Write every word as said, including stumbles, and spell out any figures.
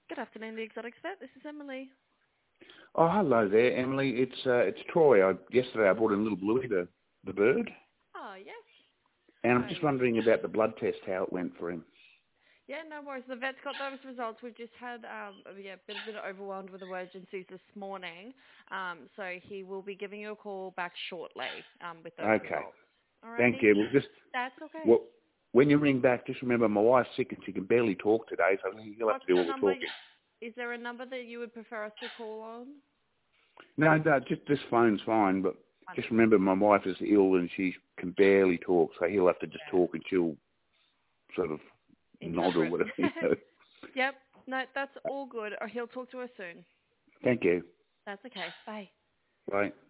Good afternoon, the Exotic Vet. This is Emily. Oh, hello there, Emily. It's uh, it's Troy. I, yesterday I brought in little Bluey, the, the bird, Oh, yes. and I'm Hi. just wondering about the blood test, how it went for him. Yeah, no worries. The vet's got those results. We've just had um, yeah, been a bit overwhelmed with emergencies this morning. Um, so he will be giving you a call back shortly um, with those Okay, results. thank Alrighty? you. Well, just That's okay. well, when you ring back, just remember my wife's sick and she can barely talk today, so you'll have What's to do the all the number? talking. Is there a number that you would prefer us to call on? No, no, just this phone's fine, but just Wonderful. remember my wife is ill and she can barely talk, so he'll have to just Yeah. talk and she'll sort of nod or Interpret. whatever. You know. Yep. No, that's all good. Or he'll talk to us soon. Thank you. That's okay. Bye. Bye.